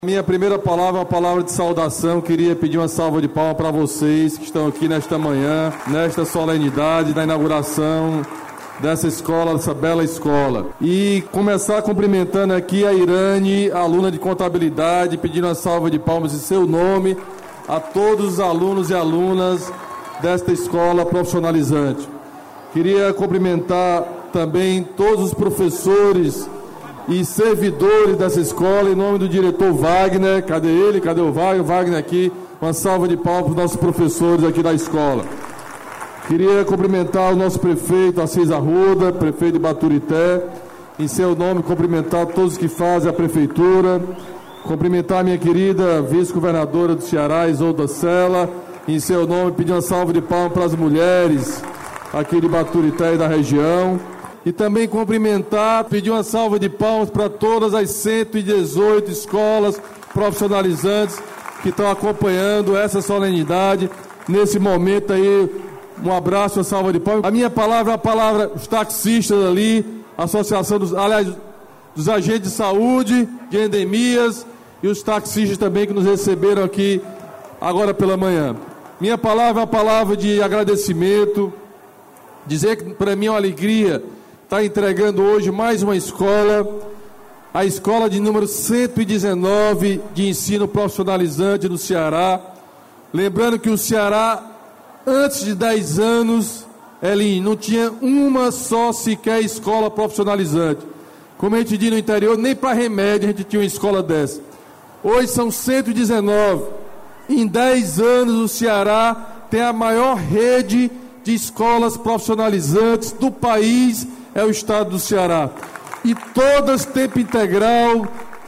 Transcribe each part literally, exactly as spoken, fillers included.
Minha primeira palavra é uma palavra de saudação. Queria pedir uma salva de palmas para vocês que estão aqui nesta manhã, nesta solenidade da inauguração dessa escola, dessa bela escola. E começar cumprimentando aqui a Irane, aluna de contabilidade, pedindo uma salva de palmas em seu nome a todos os alunos e alunas desta escola profissionalizante. Queria cumprimentar também todos os professores e servidores dessa escola, em nome do diretor Wagner. Cadê ele? Cadê o Wagner? Wagner aqui. Uma salva de palmas para os nossos professores aqui da escola. Queria cumprimentar o nosso prefeito Assis Arruda, prefeito de Baturité. Em seu nome, cumprimentar todos que fazem a prefeitura. Cumprimentar a minha querida vice-governadora do Ceará, Isolda Sela. Em seu nome, pedir uma salva de palmas para as mulheres aqui de Baturité e da região. E também cumprimentar, pedir uma salva de palmas para todas as cento e dezoito escolas profissionalizantes que estão acompanhando essa solenidade. Nesse momento aí, um abraço, uma salva de palmas. A minha palavra é a palavra os taxistas ali, associação dos, aliás, dos agentes de saúde, de endemias, e os taxistas também que nos receberam aqui agora pela manhã. Minha palavra é a palavra de agradecimento, dizer que para mim é uma alegria está entregando hoje mais uma escola, a escola de número cento e dezenove de ensino profissionalizante no Ceará. Lembrando que o Ceará, antes de dez anos, ele não tinha uma só sequer escola profissionalizante. Como a gente diz no interior, nem para remédio a gente tinha uma escola dessa. Hoje são cento e dezenove. Em dez anos o Ceará tem a maior rede de escolas profissionalizantes do país, é o estado do Ceará. E todas tempo integral,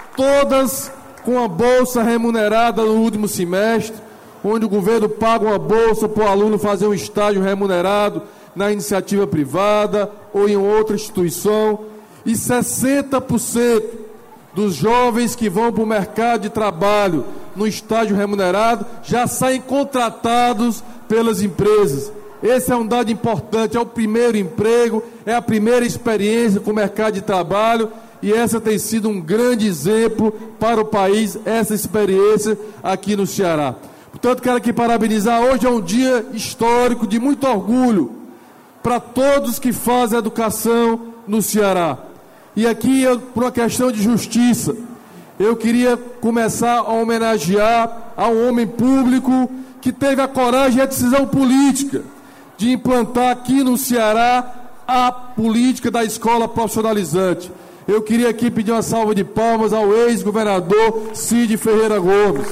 todas com a bolsa remunerada no último semestre, onde o governo paga uma bolsa para o aluno fazer um estágio remunerado na iniciativa privada ou em outra instituição. E sessenta por cento dos jovens que vão para o mercado de trabalho no estágio remunerado já saem contratados pelas empresas. Esse é um dado importante, é o primeiro emprego, é a primeira experiência com o mercado de trabalho, e essa tem sido um grande exemplo para o país, essa experiência aqui no Ceará. Portanto, quero aqui parabenizar. Hoje é um dia histórico de muito orgulho para todos que fazem educação no Ceará. E aqui, por uma questão de justiça, eu queria começar a homenagear a um homem público que teve a coragem e a decisão política de implantar aqui no Ceará a política da escola profissionalizante. Eu queria aqui pedir uma salva de palmas ao ex-governador Cid Ferreira Gomes,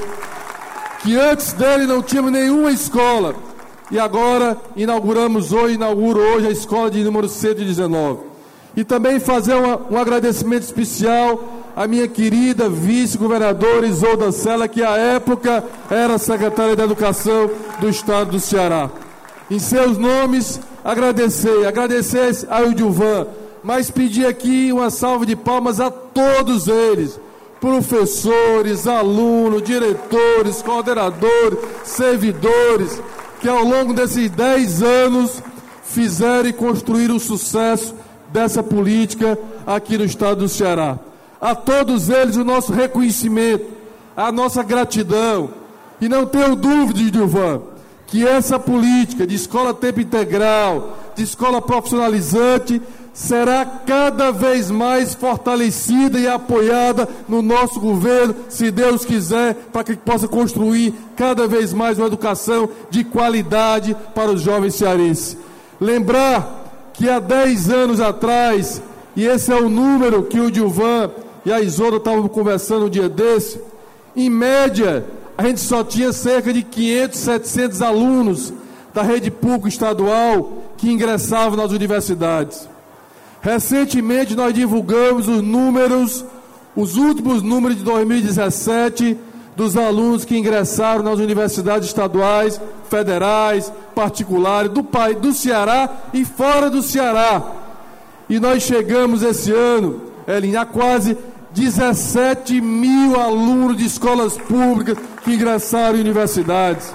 que antes dele não tínhamos nenhuma escola, e agora inauguramos hoje, inauguro hoje a escola de número cento e dezenove. E também fazer uma, um agradecimento especial à minha querida vice-governadora Isolda Sela, que à época era secretária da Educação do Estado do Ceará. Em seus nomes, agradecer, agradecer ao Edilvan, mas pedir aqui uma salva de palmas a todos eles, professores, alunos, diretores, coordenadores, servidores, que ao longo desses dez anos fizeram e construíram o sucesso dessa política aqui no estado do Ceará. A todos eles o nosso reconhecimento, a nossa gratidão, e não tenho dúvida, Edilvan, que essa política de escola tempo integral, de escola profissionalizante, será cada vez mais fortalecida e apoiada no nosso governo, se Deus quiser, para que possa construir cada vez mais uma educação de qualidade para os jovens cearenses. Lembrar que há dez anos atrás, e esse é o número que o Dilvan e a Isolda estavam conversando um dia desse, em média, a gente só tinha cerca de quinhentos, setecentos alunos da rede pública estadual que ingressavam nas universidades. Recentemente nós divulgamos os números, os últimos números de dois mil e dezessete, dos alunos que ingressaram nas universidades estaduais, federais, particulares, do país, do Ceará e fora do Ceará. E nós chegamos esse ano, Elin, a quase dezessete mil alunos de escolas públicas que ingressaram em universidades.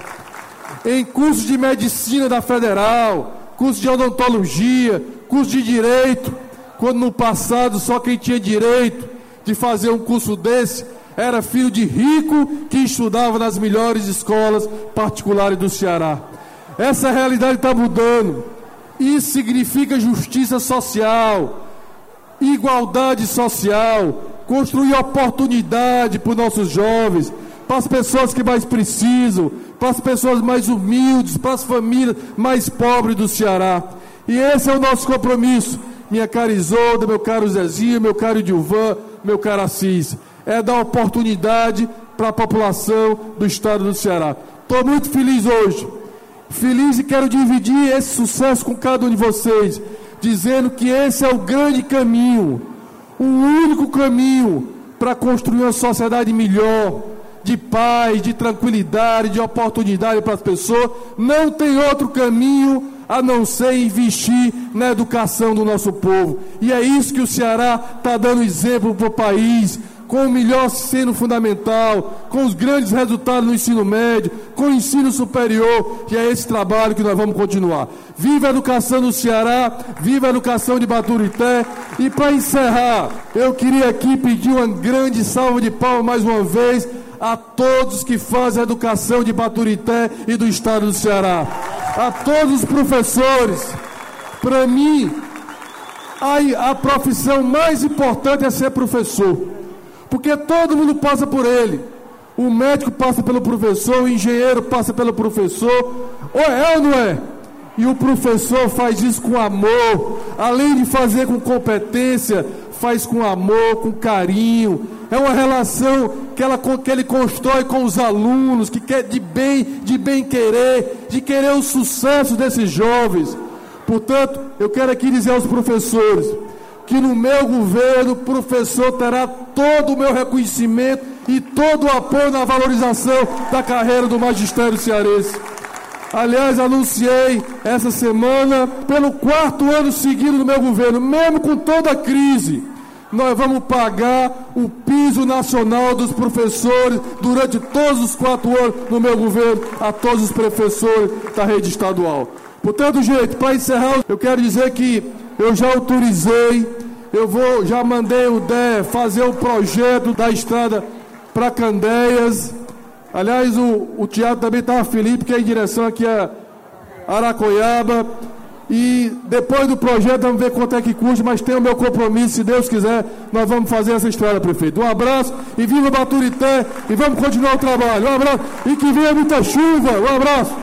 Em cursos de medicina da Federal, curso de odontologia, curso de direito, quando no passado só quem tinha direito de fazer um curso desse era filho de rico que estudava nas melhores escolas particulares do Ceará. Essa realidade está mudando. Isso significa justiça social, igualdade social, construir oportunidade para os nossos jovens, para as pessoas que mais precisam, para as pessoas mais humildes, para as famílias mais pobres do Ceará. E esse é o nosso compromisso, minha cara Isolda, meu caro Zezinho, meu caro Dilvan, meu caro Assis. É dar oportunidade para a população do estado do Ceará. Estou muito feliz hoje, feliz e quero dividir esse sucesso com cada um de vocês, dizendo que esse é o grande caminho, o único caminho para construir uma sociedade melhor, de paz, de tranquilidade, de oportunidade para as pessoas. Não tem outro caminho a não ser investir na educação do nosso povo. E é isso que o Ceará está dando exemplo para o país, com o melhor ensino fundamental, com os grandes resultados no ensino médio, com o ensino superior, e é esse trabalho que nós vamos continuar. Viva a educação do Ceará, viva a educação de Baturité. E para encerrar, eu queria aqui pedir uma grande salva de palmas mais uma vez a todos que fazem a educação de Baturité e do estado do Ceará, a todos os professores. Para mim, a, a profissão mais importante é ser professor, porque todo mundo passa por ele. O médico passa pelo professor, o engenheiro passa pelo professor, ou é ou não é? E o professor faz isso com amor, além de fazer com competência, faz com amor, com carinho. É uma relação que, ela, que ele constrói com os alunos, que quer de bem, de bem querer, de querer o sucesso desses jovens. Portanto, eu quero aqui dizer aos professores que no meu governo o professor terá todo o meu reconhecimento e todo o apoio na valorização da carreira do magistério cearense. Aliás, anunciei essa semana, pelo quarto ano seguido do meu governo, mesmo com toda a crise, nós vamos pagar o piso nacional dos professores durante todos os quatro anos do meu governo, a todos os professores da rede estadual. Portanto, gente, para encerrar, eu quero dizer que eu já autorizei, eu vou, já mandei o D E fazer o projeto da estrada para Candeias. Aliás, o, o teatro também estava feliz, porque é em direção aqui a Aracoiaba. E depois do projeto vamos ver quanto é que custa, mas tem o meu compromisso, se Deus quiser, nós vamos fazer essa estrada, prefeito. Um abraço e viva Baturité, e vamos continuar o trabalho. Um abraço e que venha muita chuva. Um abraço.